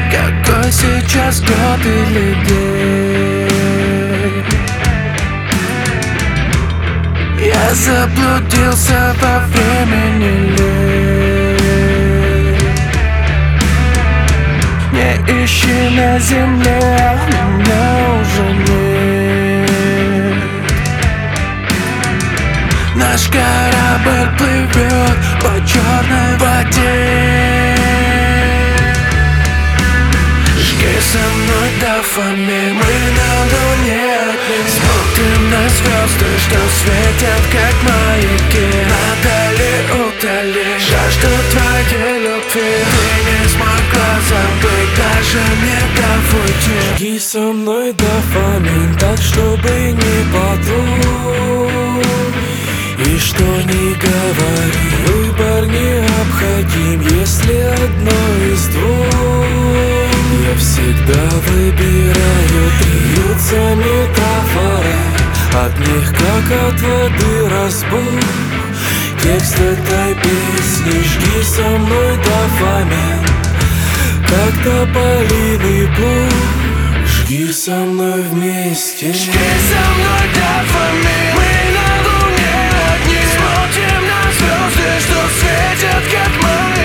Какой сейчас год или день? Я заблудился во времени ли? Не ищи на земле, меня уже нет. Наш корабль плывет по черной воде. Жги со мной дофамин, мы на луне. Смотрим на звезды, что светят как маяки. Надали, удали жажду твоей любви. Ты не смогла забыть, даже не дав уйти. Жги со мной дофамин, так чтобы не подул. И что ни говори, выбор необходим, если одно из двух. Я всегда выбираю, льются метафоры, от них как от воды разбух. Текст этой песни: жги со мной дофамин, как тополиный пух. Жги со мной вместе. Жги со мной дофамин, мы на луне одни. Смотрим на звезды, что светят как мы.